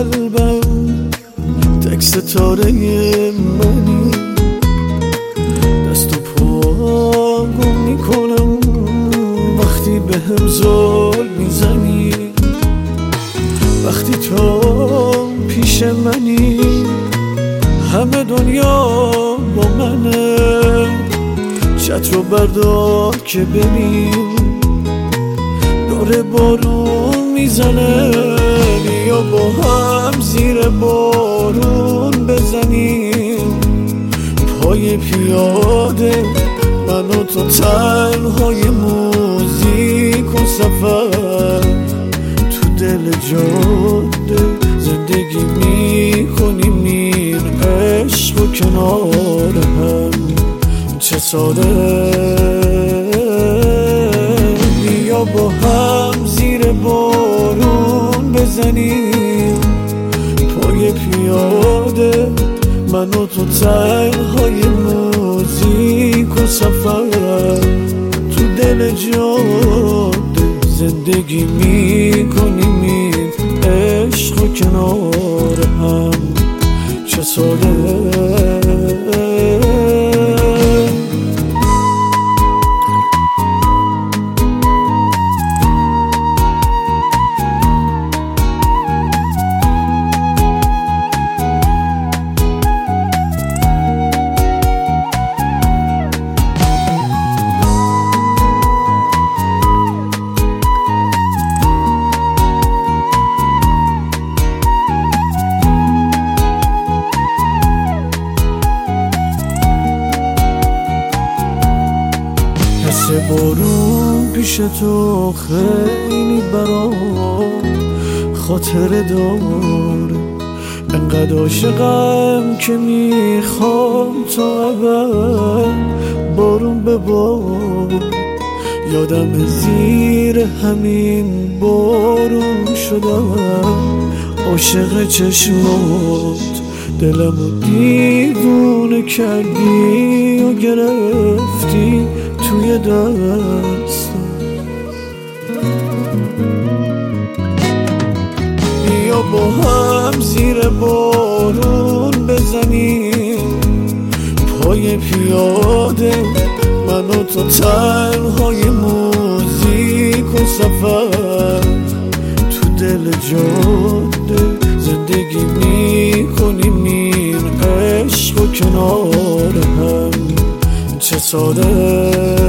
قلبم تک ستاره منی، دست و پا گم میکنم وقتی به هم زل میزنی، وقتی تو پیش منی همه دنیا با منه. چتر رو بردار که بریم، داره بارون میزنه، بیا با هم زیر بارون بزنیم. پای پیاده من و تو تنهای موزیک و سفر، تو دل جاده زندگی میکنیم این عشق و کنار هم. چه ساده بیا با هم زیر بارون بزنیم. پای پیاده من و تو تنهای موزیک و سفر، تو دل جاده زندگی میکنیم این عشق و کنار هم. چه ساده بارون پیش تو خیلی برام خاطره داره، انقدر عاشقم که میخوام تا ابد بارون به بار. یادم زیر همین بارون شدم عاشق چشمات، دلمو دیوونه کردی و گرفتی توی دستم. بیا با هم زیر بارون بزنیم. پای پیاده من و تو تنهای موزیک و سفر، تو دل جاده زندگی میکنیم این عشق و کنار هم. چه ساده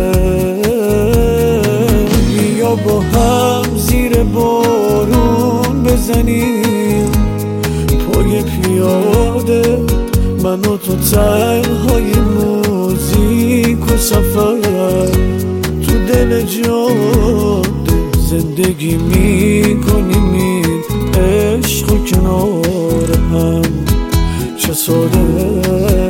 بیا با هم زیر بارون بزنیم. پای پیاده من و تو تنهای موزیک و سفر، تو دل جاده زندگی میکنیم این عشق و کنار هم. چه ساده